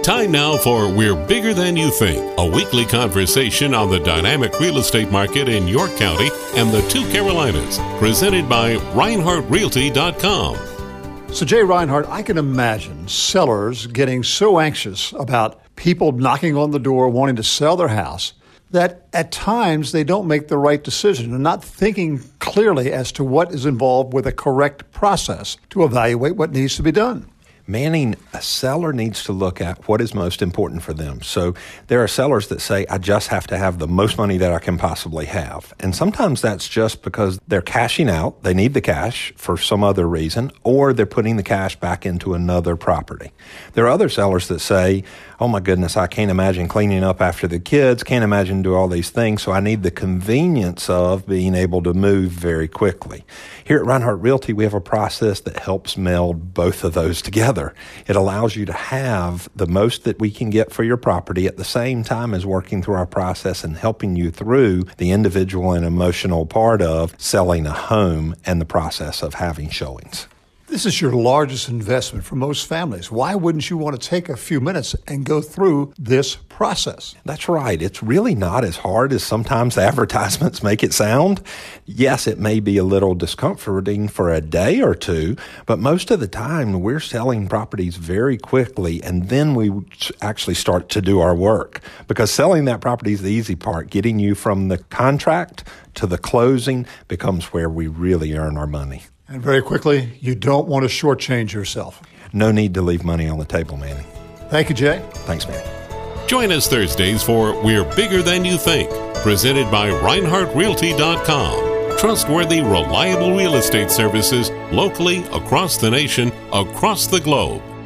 Time now for We're Bigger Than You Think, a weekly conversation on the dynamic real estate market in York County and the two Carolinas, presented by ReinhardtRealty.com. So Jay Reinhardt, I can imagine sellers getting so anxious about people knocking on the door wanting to sell their house that at times they don't make the right decision and not thinking clearly as to what is involved with a correct process to evaluate what needs to be done. Manning, a seller needs to look at what is most important for them. So there are sellers that say, I just have to have the most money that I can possibly have. And sometimes that's just because they're cashing out. They need the cash for some other reason, or they're putting the cash back into another property. There are other sellers that say, oh my goodness, I can't imagine cleaning up after the kids, can't imagine doing all these things, so I need the convenience of being able to move very quickly. Here at Reinhardt Realty, we have a process that helps meld both of those together. It allows you to have the most that we can get for your property at the same time as working through our process and helping you through the individual and emotional part of selling a home and the process of having showings. This is your largest investment for most families. Why wouldn't you want to take a few minutes and go through this process? That's right. It's really not as hard as sometimes the advertisements make it sound. Yes, it may be a little discomforting for a day or two, but most of the time we're selling properties very quickly, and then we actually start to do our work, because selling that property is the easy part. Getting you from the contract to the closing becomes where we really earn our money. And very quickly, you don't want to shortchange yourself. No need to leave money on the table, Manny. Thank you, Jay. Thanks, Manny. Join us Thursdays for We're Bigger Than You Think, presented by ReinhardtRealty.com. Trustworthy, reliable real estate services locally, across the nation, across the globe.